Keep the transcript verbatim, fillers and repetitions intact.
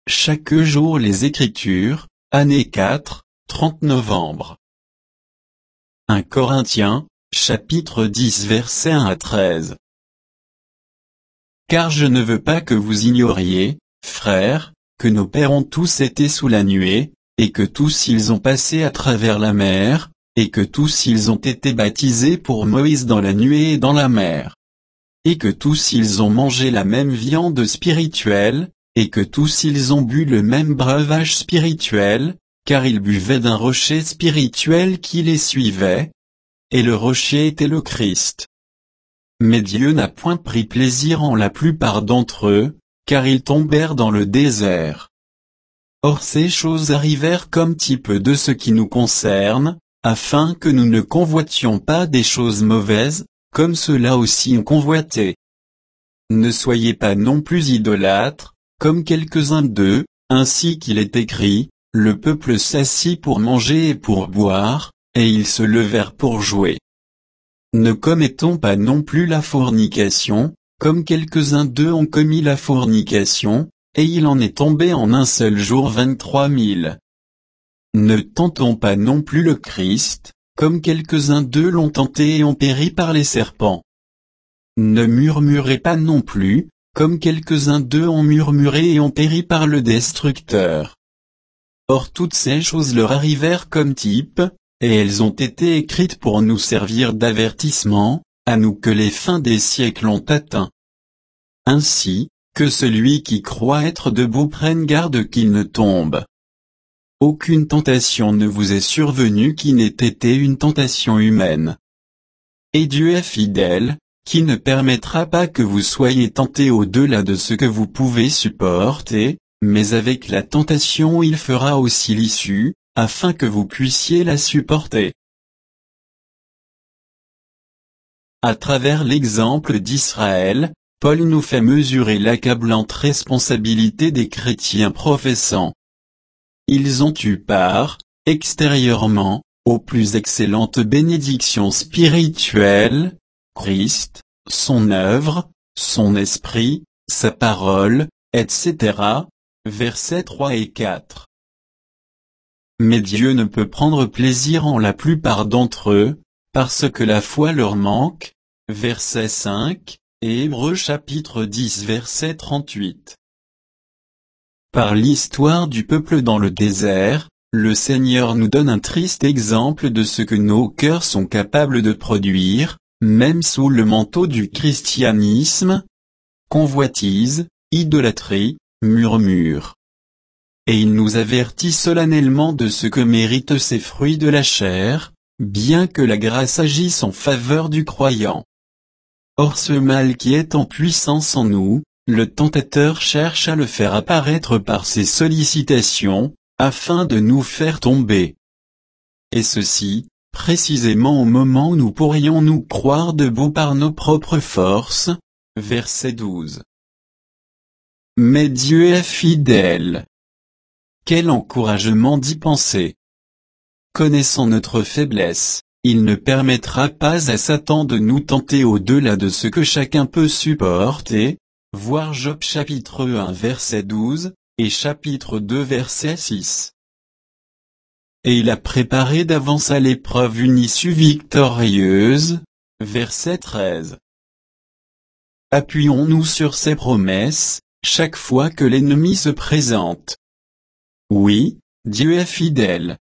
chaque jour les Écritures, année quatre, trente novembre. un Corinthiens, chapitre dix versets un à treize. Car je ne veux pas que vous ignoriez, frères, que nos pères ont tous été sous la nuée, et que tous ils ont passé à travers la mer, et que tous ils ont été baptisés pour Moïse dans la nuée et dans la mer. Et que tous ils ont mangé la même viande spirituelle, et que tous ils ont bu le même breuvage spirituel, car ils buvaient d'un rocher spirituel qui les suivait, et le rocher était le Christ. Mais Dieu n'a point pris plaisir en la plupart d'entre eux, car ils tombèrent dans le désert. Or ces choses arrivèrent comme type de ce qui nous concerne, afin que nous ne convoitions pas des choses mauvaises, comme ceux-là aussi ont convoité. Ne soyez pas non plus idolâtres, comme quelques-uns d'eux, ainsi qu'il est écrit, le peuple s'assit pour manger et pour boire, et ils se levèrent pour jouer. Ne commettons pas non plus la fornication, comme quelques-uns d'eux ont commis la fornication, et il en est tombé en un seul jour vingt-trois mille. Ne tentons pas non plus le Christ, comme quelques-uns d'eux l'ont tenté et ont péri par les serpents. Ne murmurez pas non plus, comme quelques-uns d'eux ont murmuré et ont péri par le destructeur. Or toutes ces choses leur arrivèrent comme type, et elles ont été écrites pour nous servir d'avertissement, à nous que les fins des siècles ont atteint. Ainsi, que celui qui croit être debout prenne garde qu'il ne tombe. Aucune tentation ne vous est survenue qui n'ait été une tentation humaine. Et Dieu est fidèle, qui ne permettra pas que vous soyez tentés au-delà de ce que vous pouvez supporter, mais avec la tentation il fera aussi l'issue, afin que vous puissiez la supporter. À travers l'exemple d'Israël, Paul nous fait mesurer l'accablante responsabilité des chrétiens professants. Ils ont eu part, extérieurement, aux plus excellentes bénédictions spirituelles, Christ, son œuvre, son esprit, sa parole, et cetera, versets trois et quatre. Mais Dieu ne peut prendre plaisir en la plupart d'entre eux, parce que la foi leur manque, verset cinq, et Hébreux chapitre dix verset trente-huit. Par l'histoire du peuple dans le désert, le Seigneur nous donne un triste exemple de ce que nos cœurs sont capables de produire, même sous le manteau du christianisme: convoitise, idolâtrie, murmure. Et il nous avertit solennellement de ce que méritent ces fruits de la chair, bien que la grâce agisse en faveur du croyant. Or ce mal qui est en puissance en nous, le tentateur cherche à le faire apparaître par ses sollicitations, afin de nous faire tomber. Et ceci, précisément au moment où nous pourrions nous croire debout par nos propres forces, verset douze. Mais Dieu est fidèle. Quel encouragement d'y penser! Connaissant notre faiblesse, il ne permettra pas à Satan de nous tenter au-delà de ce que chacun peut supporter, voir Job chapitre un verset douze, et chapitre deux verset six. Et il a préparé d'avance à l'épreuve une issue victorieuse, verset treize. Appuyons-nous sur ces promesses, chaque fois que l'ennemi se présente. Oui, Dieu est fidèle.